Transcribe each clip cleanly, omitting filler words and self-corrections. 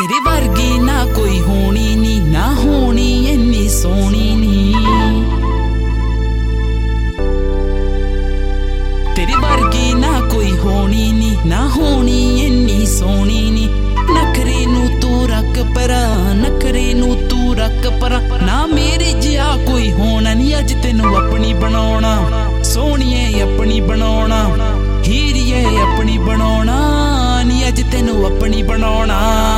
तेरे वर्गी ना कोई होनी नी, ना होनी इन्नी सोनी नी। तेरे वर्गी ना कोई होनी नी, ना होनी इन्नी सोनी नी। नखरे नू तू रख परा, नखरे नू तू रख परा। ना मेरे जिहा कोई होना नी, अज तेनू अपनी बनाउणा। सोहणिए अपनी बनाउणा, हीरिए अपनी बनाउणा नी, अज तेनू अपनी बनाउणा।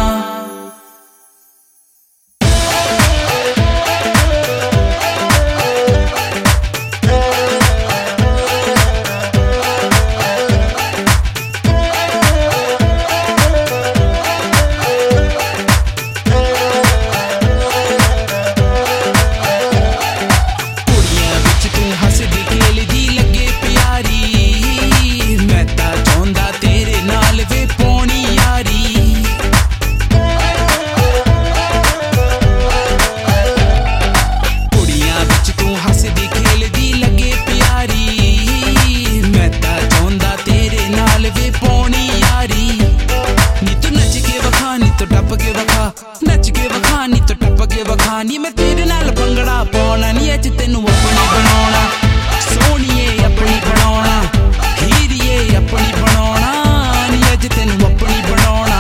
नच के वखानी तो टप के वखानी, मैं तेरे नाल भंगड़ा पाउणा नी, अज तेनू अपनी बनाउणा। सोहणिए अपनी बनाउणा, हीरिए अपनी बनाउणा नी, अज तेनू अपनी बनाउणा।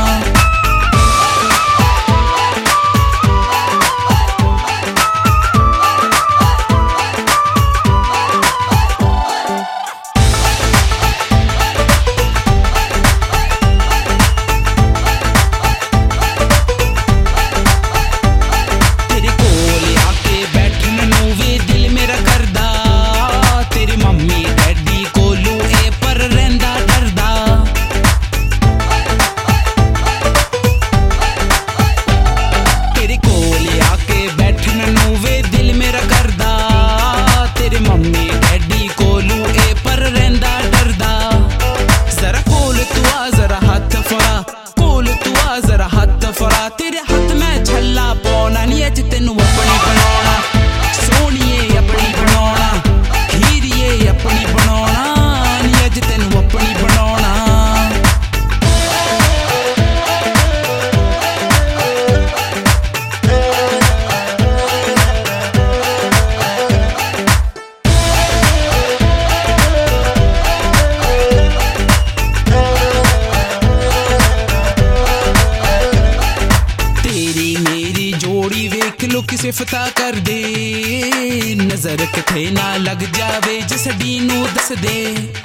तेरे हाथ में छल्ला पाउणा नी, अज तेनू अपनी बनाउणा। सोहणिए अपनी बनाउणा, हीरिए अपनी बनाउणा नी, अज तेनू अपनी बनाउणा। लोकी सिफता कर दे, नजर किथे ना लग जावे, जसड़ी नू दस दे।